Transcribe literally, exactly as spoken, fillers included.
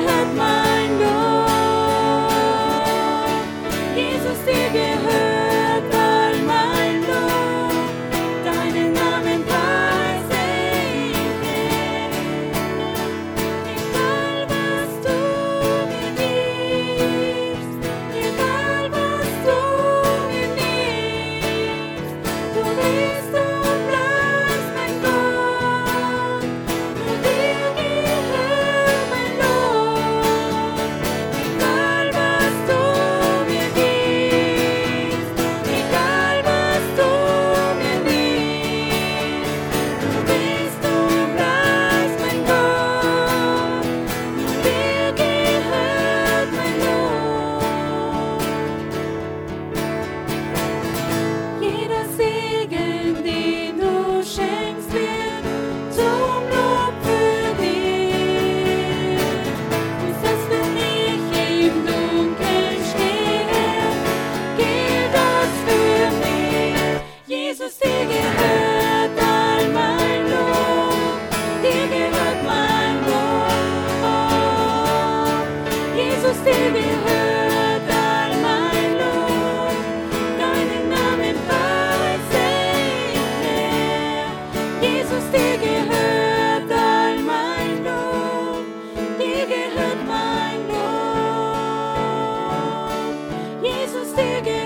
gehört mein Lob. Jesus, dir gehört all mein Lob. Deinen Namen preise ich. Egal was du mir gibst, egal was du mir nimmst, du bist und bleibst mein Gott. Nur dir gehört mein Lob. Egal was du mir gibst, egal was du mir nimmst, du bist und bleibst mein Gott. Nur dir gehört mein Lob. Jeder Segen, den du schenkst, wird zum Lob für dich. Und selbst wenn ich im Dunkeln stehe, gilt das für mich. Jesus, dir gehört all mein Lob. Dir gehört mein Lob. Jesus, dir gehört all mein Lob. Deinen Namen preise ich. Jesus, dir gehört all mein Lob. Dir gehört mein Lob. Jesus, dir gehört